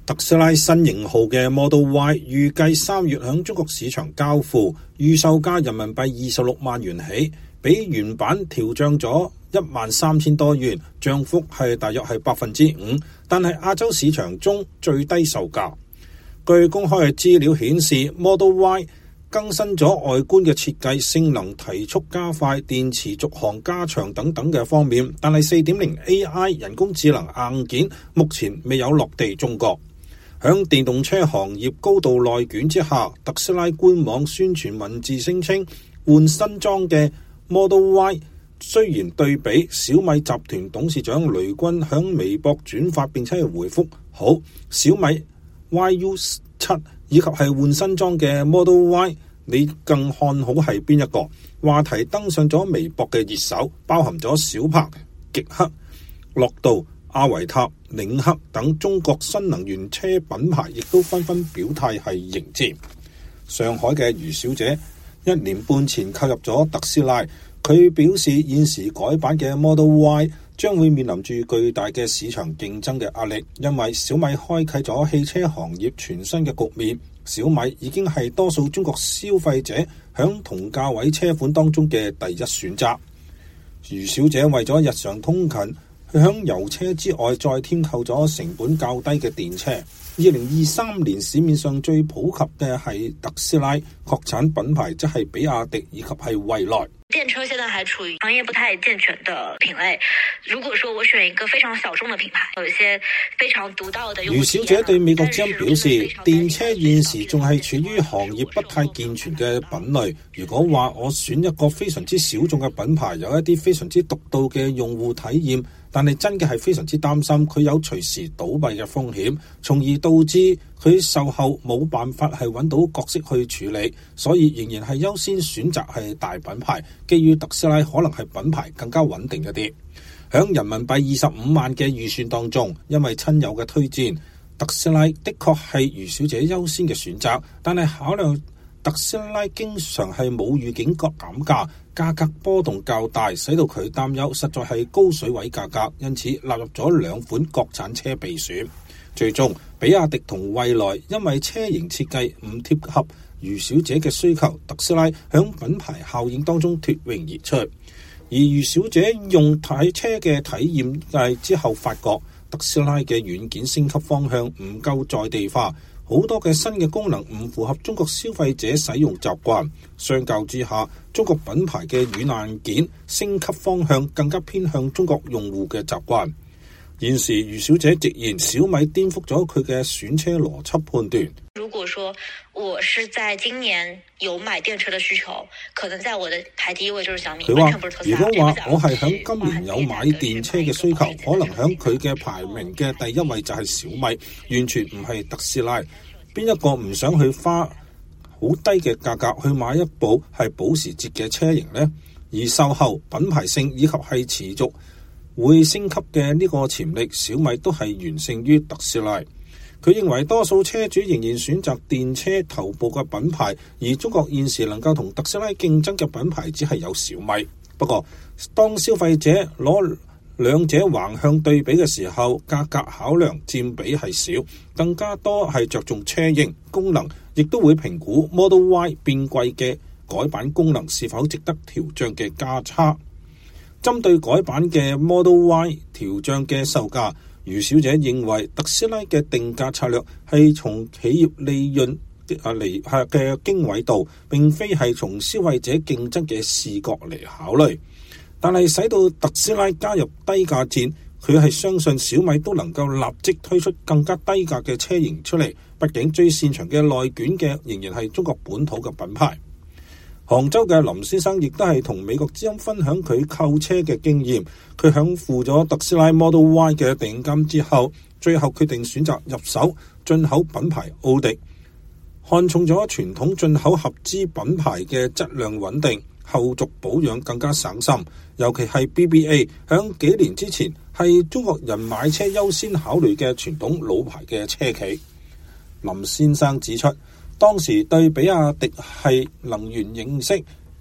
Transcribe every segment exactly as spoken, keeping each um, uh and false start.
特斯拉新型號嘅 Model Y 預計三月響中國市場交付，預售價人民幣二十六萬元起，比原版調漲咗一萬三千多元，漲幅係大約係百分之五，但係亞洲市場中最低售價。據公開嘅資料顯示 ，Model Y 更新咗外觀嘅設計、性能提速加快、電池續航加長等等嘅方面，但係 四點零 A I 人工智能硬件目前未有落地中國。響電動車行業高度內卷之下，特斯拉官網宣傳文字聲稱換新裝嘅 Model Y， 雖然對比小米集團董事長雷軍響微博轉發並且係回覆好小米 Y U 七以及係換新裝嘅 Model Y， 你更看好係邊一個？話題登上咗微博嘅熱搜，包含咗小鵬、極氪、樂道、阿維塔、領克等中國新能源車品牌亦都紛紛表態係迎戰。上海嘅余小姐一年半前購入咗特斯拉，佢表示現時改版嘅 Model Y 將會面臨住巨大嘅市場競爭嘅壓力，因為小米開啟咗汽車行業全新嘅局面，小米已經係多數中國消費者響同價位車款當中嘅第一選擇。余小姐為咗日常通勤，佢響油車之外再添購咗成本較低嘅電車。二零二三年市面上最普及嘅係特斯拉，國產品牌則係比亞迪以及係蔚來。 電車現在還處於行業不太健全的品類，如果說我選一個非常小眾的品牌，有一些非常獨到的用戶體驗。余小姐對美國之音表示，電車現時仲係處於行業不太健全嘅品類，如果話我選一個非常之小眾嘅品牌，有一啲非常之獨到嘅用戶體驗，但係真嘅係非常之擔心佢有隨時倒閉嘅風險，從而導致佢售後冇辦法係揾到角色去處理，所以仍然係優先選擇係大品牌，基於特斯拉可能係品牌更加穩定一啲。響人民幣二十五萬嘅預算當中，因為親友嘅推薦，特斯拉的確係余小姐優先嘅選擇，但係考量特斯拉經常係冇預警減價，價格波動較大，使到佢擔憂實在係高水位價格，因此納入咗兩款國產車備選。最終比亞迪同蔚來因為車型設計唔貼合余小姐嘅需求，特斯拉響品牌效應當中脫穎而出。而余小姐用睇車嘅體驗係之後發覺特斯拉嘅軟件升級方向唔夠在地化，好多嘅新嘅功能唔符合中國消費者使用習慣。相較之下，中國品牌嘅軟硬件升級方向更加偏向中國用戶嘅習慣。現時余小姐直言，小米顛覆咗佢嘅選車邏輯判斷。 如果說我是在今年有買電車的需求，可能在我的排第一位就是小米。 佢話如果話我係響今年有買電車嘅需求，可能響佢嘅排名嘅第一位就係小米，完全唔係特斯拉。邊一個唔想去花好低嘅價格去買一部係保時捷嘅車型呢？而售後品牌性以及係持續會升級嘅呢個潛力，小米都係完勝於特斯拉。佢認為多數車主仍然選擇電車頭部嘅品牌，而中國現時能夠同特斯拉競爭嘅品牌只係有小米。不過當消費者攞兩者橫向對比嘅時候，價格考量佔比係少，更加多係着重車型功能，亦都會評估 Model Y 變貴嘅改版功能是否值得調漲嘅價差。針對改版嘅 Model Y 調漲嘅售價，余小姐認為特斯拉嘅定價策略係從企業利潤啊嚟嘅經緯度，並非係從消費者競爭嘅視角嚟考慮。但係使到特斯拉加入低價戰，佢係相信小米都能夠立即推出更加低價嘅車型出嚟。畢竟最擅長嘅內卷嘅仍然係中國本土嘅品牌。杭州嘅林先生亦都係同美國之音分享佢購車嘅經驗，佢響付咗特斯拉 Model Y 嘅定金之後，最後決定選擇入手進口品牌奧迪，看重咗傳統進口合資品牌嘅質量穩定，後續保養更加省心，尤其係 B B A 響幾年之前係中國人買車優先考慮嘅傳統老牌嘅車企。林先生指出，當時對比亞迪係能源認識，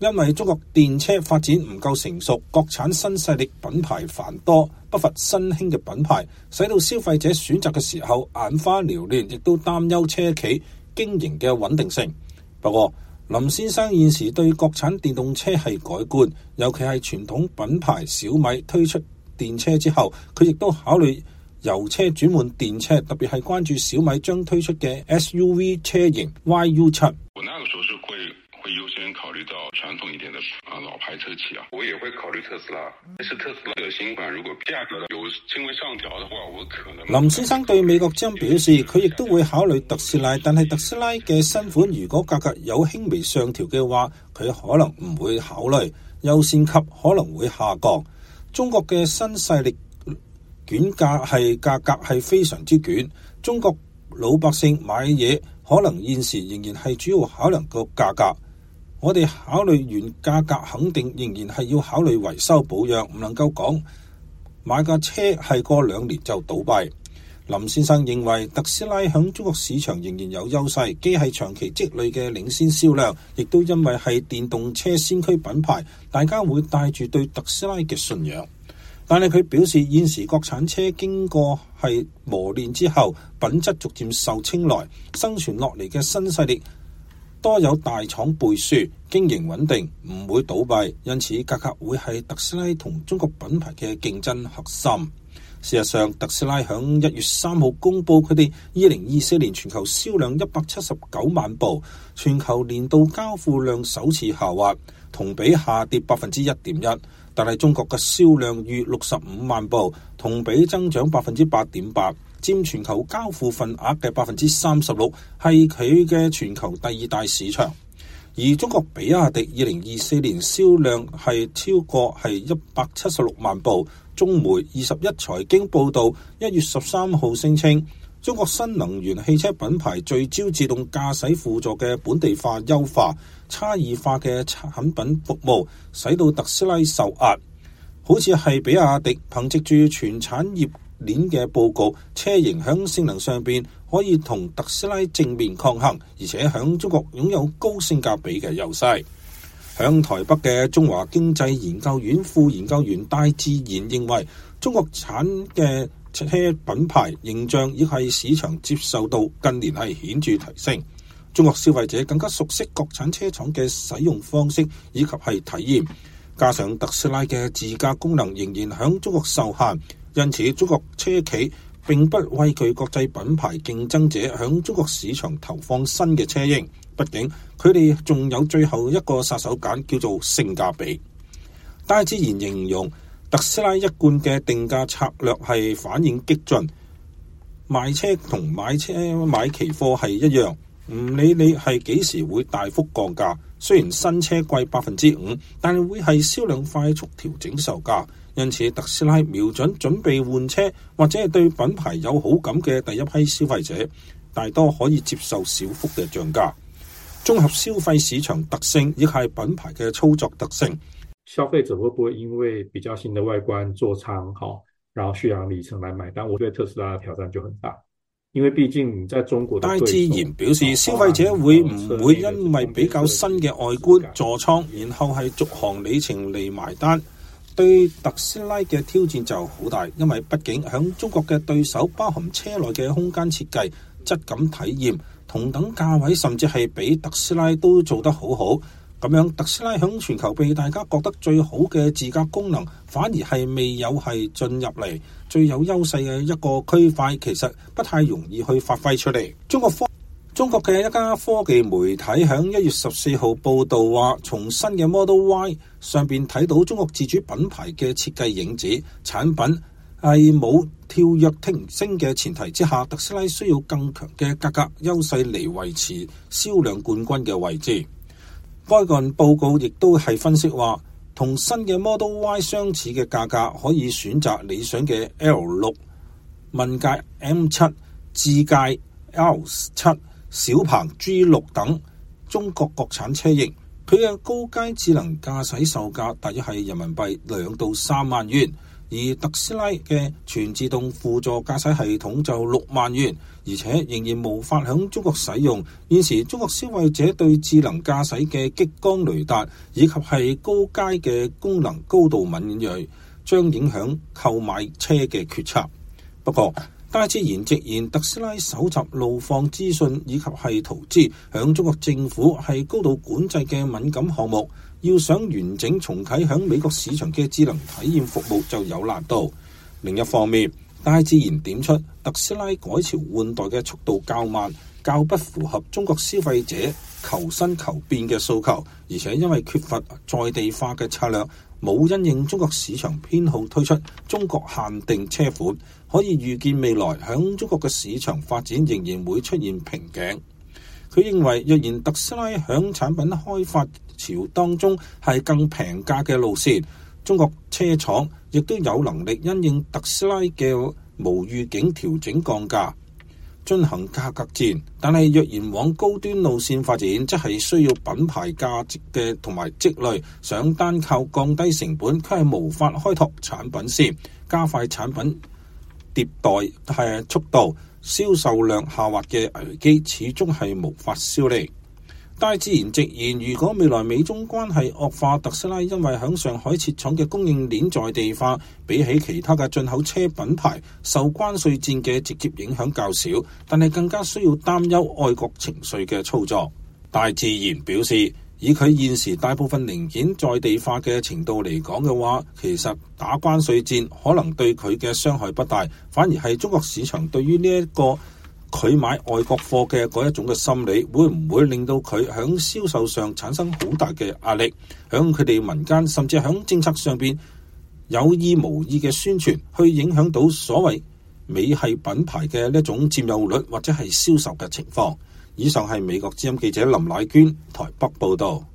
因為中國電車發展唔夠成熟，國產新勢力品牌繁多，不乏新興嘅品牌，使到消費者選擇嘅時候眼花繚亂，亦都擔憂車企經營嘅穩定性。不過林先生現時對國產電動車係改觀，尤其係傳統品牌小米推出電車之後，佢亦都考慮油車轉換電車，特別係關注小米將推出嘅 S U V 車型 Y U 七。 我那個時候是會會優先考慮到傳統一點的啊老牌車企啊，我也會考慮特斯拉。但是特斯拉的新款如果價格有輕微上調的話，我可能。 林先生對美國之音表示，佢亦都會考慮特斯拉，但係特斯拉嘅新款如果價格有輕微上調嘅話，佢可能唔會考慮，優先級可能會下降。中國嘅新勢力捲價係價格係非常之捲，中國老百姓買嘢可能現時仍然係主要考量個價格。我哋考慮完價格，肯定仍然係要考慮維修保養，唔能夠講買架車係過兩年就倒閉。林先生認為特斯拉響中國市場仍然有優勢，既係長期積累嘅領先銷量，亦都因為係電動車先驅品牌，大家會帶住對特斯拉嘅信仰。但係佢表示，現時國產車經過係磨練之後，品質逐漸受青睞，生存落嚟嘅新勢力多有大廠背書，經營穩定，唔會倒閉，因此價格會係特斯拉同中國品牌嘅競爭核心。事實上，特斯拉響一月三號公佈佢哋二零二四年全球銷量一百七十九萬部，全球年度交付量首次下滑，同比下跌百分之一點一。但係中國嘅銷量逾六十五萬部，同比增長百分之八點八，佔全球交付份額嘅百分之三十六，係佢嘅全球第二大市場。而中國比亞迪二零二四年銷量係超過係一百七十六萬部。中媒二十一財經報導，一月十三號聲稱，中國新能源汽車品牌聚焦自動駕駛輔助嘅本地化優化、差異化嘅產品服務，使到特斯拉受壓。好似係比亞迪憑藉住全產業鏈嘅佈局，車型響性能上邊可以同特斯拉正面抗衡，而且響中國擁有高性價比嘅優勢。響台北嘅中華經濟研究院副研究員戴志賢認為，中國產嘅車品牌形象亦係市場接受度近年係顯著提升，中國消費者更加熟悉國產車廠嘅使用方式以及係體驗，加上特斯拉嘅自駕功能仍然響中國受限，因此中國車企並不畏懼國際品牌競爭者響中國市場投放新嘅車型，畢竟佢哋仲有最後一個殺手鐧叫做性價比。戴志賢形容特斯拉一貫嘅定價策略係反應激進，賣車同買車買期貨係一樣，唔理你係幾時會大幅降價，雖然新車貴百分之五，但係會係銷量快速調整售價。因此特斯拉瞄準準備換車或者係對品牌有好感嘅第一批消費者，大多可以接受小幅嘅漲價。綜合消費市場特性亦係品牌嘅操作特性， 消費者會不會因為比較新的外觀、座艙好，然後續航里程來買單？我覺得特斯拉嘅挑戰就很大，因為畢竟你在中國的對手。戴志賢表示，消費者會唔會因為比較新嘅外觀、座艙，然後係續航里程嚟埋單？對特斯拉嘅挑戰就好大，因為畢竟響中國嘅對手包含車內嘅空間設計、質感體驗、同等價位，甚至係比特斯拉都做得好好。咁樣特斯拉響全球被大家覺得最好嘅自駕功能，反而係未有係進入嚟最有優勢嘅一個區塊，其實不太容易去發揮出嚟。中國科中國嘅一家科技媒體響一月十四號報道話，從新嘅 Model Y 上邊睇到中國自主品牌嘅設計影子，產品係冇跳躍提升嘅前提之下，特斯拉需要更強嘅價格優勢嚟維持銷量冠軍嘅位置。該份報告亦都係分析話，同新嘅 Model Y 相似嘅價格可以選擇理想嘅 L 六、問界 M 七、智界 L 七、小鵬 G 六等中國國產車型，佢嘅高階智能駕駛售價大約係人民幣兩到三萬元， 而特斯拉嘅全自動輔助駕駛系統就六萬元，而且仍然無法響中國使用。現時中國消費者對智能駕駛嘅激光雷達以及係高階嘅功能高度敏銳，將影響購買車嘅決策。不過戴志賢直言，特斯拉搜集路況資訊以及係圖資，響中國政府係高度管制嘅敏感項目，要想完整重啟響美國市場嘅智能體驗服務就有難度。另一方面，戴志賢點出特斯拉改朝換代嘅速度較慢，較不符合中國消費者求新求變嘅訴求，而且因為缺乏在地化嘅策略，冇因應中國市場偏好推出中國限定車款，可以預見未來響中國嘅市場發展仍然會出現瓶頸。佢認為，若然特斯拉響產品開發潮當中係更平價嘅路線，中國車廠亦都有能力因應特斯拉嘅無預警調整降價，進行價格戰。但係若然往高端路線發展，即係需要品牌價值嘅同埋積累，想單靠降低成本，卻係無法開拓產品線，加快產品迭代係速度，銷售量下滑嘅危機始終係無法消弭。戴志賢直言，如果未來美中關係惡化，特斯拉因為響上海設廠嘅供應鏈在地化，比起其他嘅進口車品牌受關稅戰嘅直接影響較少，但係更加需要擔憂愛國情緒嘅操作。戴志賢表示，以佢現時大部分零件在地化嘅程度嚟講嘅話，其實打關稅戰可能對佢嘅傷害不大，反而係中國市場對於呢一個佢買外國貨嘅嗰一種嘅心理，會唔會令到佢響銷售上產生好大嘅壓力？響佢哋民間甚至響政策上邊有意無意嘅宣傳，去影響到所謂美系品牌嘅呢一種佔有率或者係銷售嘅情況。以上係美國之音記者林乃娟台北報道。